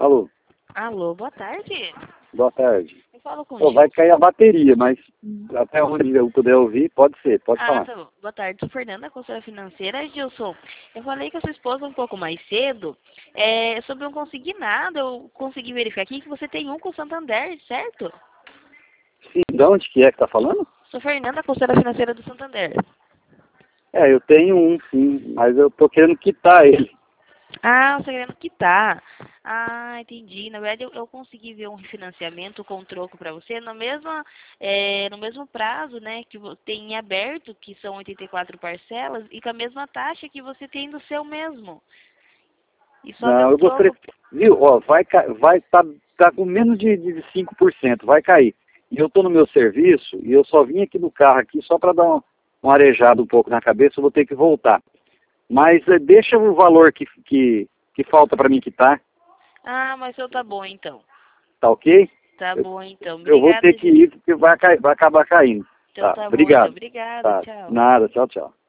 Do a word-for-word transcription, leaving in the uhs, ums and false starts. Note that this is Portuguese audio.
Alô, Alô, boa tarde. boa tarde. Eu falo com o Pô, Gil. vai cair a bateria, mas até onde eu puder ouvir, pode ser, pode Ah, falar. tá bom. Boa tarde, sou Fernanda, consultora financeira. Gilson, eu falei com a sua esposa um pouco mais cedo é, sobre um consignado. Eu consegui verificar aqui que você tem um com o Santander, certo? Sim, de onde que é que tá falando? Sou Fernanda, consultora financeira do Santander. É, eu tenho um sim, mas eu tô querendo quitar ele. Ah, você querendo quitar. Ah, entendi. Na verdade, eu, eu consegui ver um refinanciamento com troco para você no mesmo, é, no mesmo prazo, né, que vo- tem em aberto, que são oitenta e quatro parcelas, e com a mesma taxa que você tem do seu mesmo. E só Não, deu eu gostaria, troco. viu, ó, vai ca- vai tá, tá com menos de, de cinco por cento, vai cair. E eu tô no meu serviço e eu só vim aqui no carro aqui só para dar um, um arejado um pouco na cabeça, eu vou ter que voltar. Mas eh, deixa o valor que, que, que falta para mim quitar, Ah, mas então tá bom, então. tá ok? Tá Eu, bom, então. eu vou ter Obrigada, que Gilson. ir porque vai, cai- vai acabar caindo. Então Tá, tá bom, então. obrigado. Obrigada, Tá, tchau. nada, tchau, tchau.